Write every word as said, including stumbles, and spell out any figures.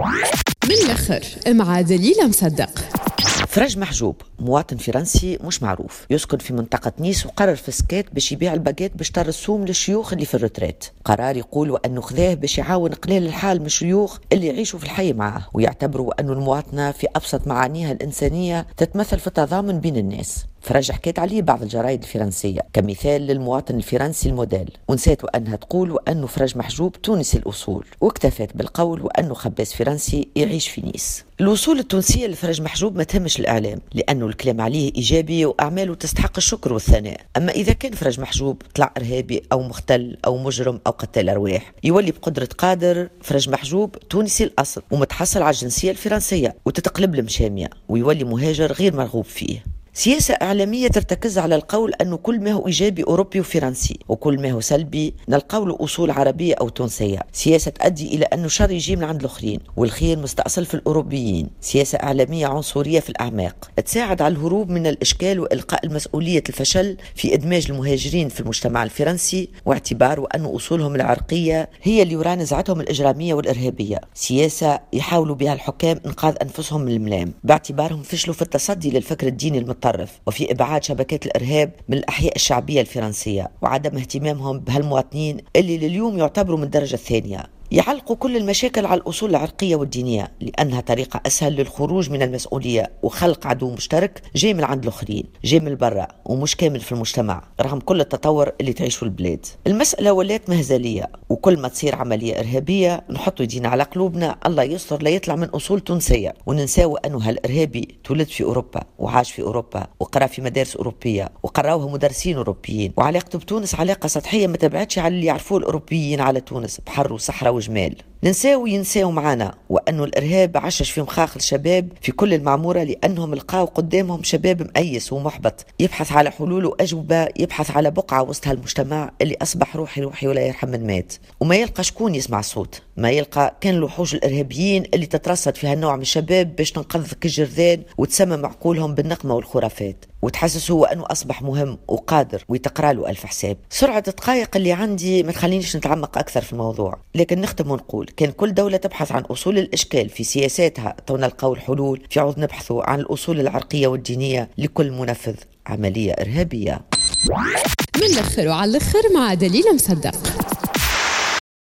من الآخر مع دليلة مصدق. فرج محجوب مواطن فرنسي مش معروف يسكن في منطقة نيس، وقرر في سكات باش يبيع الباقات باش تر السوم للشيوخ اللي في الرتريت. قرار يقولوا أنه خذاه باش يعاون قليل الحال من الشيوخ اللي يعيشوا في الحي معه، ويعتبروا أنه المواطنة في أبسط معانيها الإنسانية تتمثل في التضامن بين الناس. فرج حكيت عليه بعض الجرائد الفرنسية كمثال للمواطن الفرنسي الموديل، ونسيت أنها تقول وأنه فرج محجوب تونسي الأصول، واكتفت بالقول وأنه خباز فرنسي يعيش في نيس. الوصول التونسية لفرج محجوب ما تهمش الإعلام، لأنه الكلام عليه إيجابي وأعماله تستحق الشكر والثناء. أما إذا كان فرج محجوب طلع إرهابي أو مختل أو مجرم أو قتال أرواح، يولي بقدرة قادر فرج محجوب تونسي الأصل ومتحصل على الجنسية الفرنسية وتتقلب المشامية، ويولي مهاجر غير مرغوب فيه. سياسة إعلامية ترتكز على القول أنه كل ما هو إيجابي أوروبي وفرنسي، وكل ما هو سلبي نلقاو له أصول عربية أو تونسية. سياسة تؤدي إلى أنه شر يجي من عند الآخرين والخير مستأصل في الأوروبيين. سياسة إعلامية عنصرية في الأعماق تساعد على الهروب من الإشكال وإلقاء المسؤولية الفشل في إدماج المهاجرين في المجتمع الفرنسي، واعتبار أن أصولهم العرقية هي اللي وراء نزعتهم الإجرامية والإرهابية. سياسة يحاولوا بها الحكام إنقاذ أنفسهم من الملام باعتبارهم فشلوا في التصدي للفكر الديني المتطرف وفي إبعاد شبكات الإرهاب من الأحياء الشعبية الفرنسية، وعدم اهتمامهم بهالمواطنين اللي لليوم يعتبروا من الدرجة الثانية. يعلقوا كل المشاكل على الأصول العرقية والدينية لأنها طريقة أسهل للخروج من المسؤولية وخلق عدو مشترك جاي من عند الآخرين، جاي من برا ومش كامل في المجتمع رغم كل التطور اللي تعيشه البلاد. المسألة ولات مهزلية، وكل ما تصير عملية إرهابية نحط يدينا على قلوبنا الله يستر لا يطلع من أصول تونسية، وننساو أنه هالإرهابي تولد في أوروبا وعاش في أوروبا وقرأ في مدارس أوروبية وقراوها مدرسين أوروبيين، وعلاقته بتونس علاقة سطحية ما تبعتش على اللي يعرفوه الأوروبيين على تونس بحر وصحراء وجمال. ننساو ينساو معانا وأنه الإرهاب عشش في مخاخ الشباب في كل المعمورة، لأنهم لقاو قدامهم شباب مأيس ومحبط يبحث على حلول وأجوبة، يبحث على بقعة وسط هالمجتمع اللي أصبح روحي روحي ولا يرحم من مات، وما يلقى شكون يسمع صوت، ما يلقى كان الوحوش الإرهابيين اللي تترصد في هالنوع من الشباب باش تنقذ كالجرذان وتسمم عقولهم بالنقمة والخرافات وتحسس هو أنه أصبح مهم وقادر ويتقرأ له ألف حساب. سرعة الدقائق اللي عندي ما تخلينيش نتعمق أكثر في الموضوع، لكن نختم ونقول كان كل دولة تبحث عن أصول الإشكال في سياساتها تو نلقاو الحلول في عوض نبحثوا عن الأصول العرقية والدينية لكل منفذ عملية إرهابية. من الآخر وعلى الآخر مع دليلة مصدق.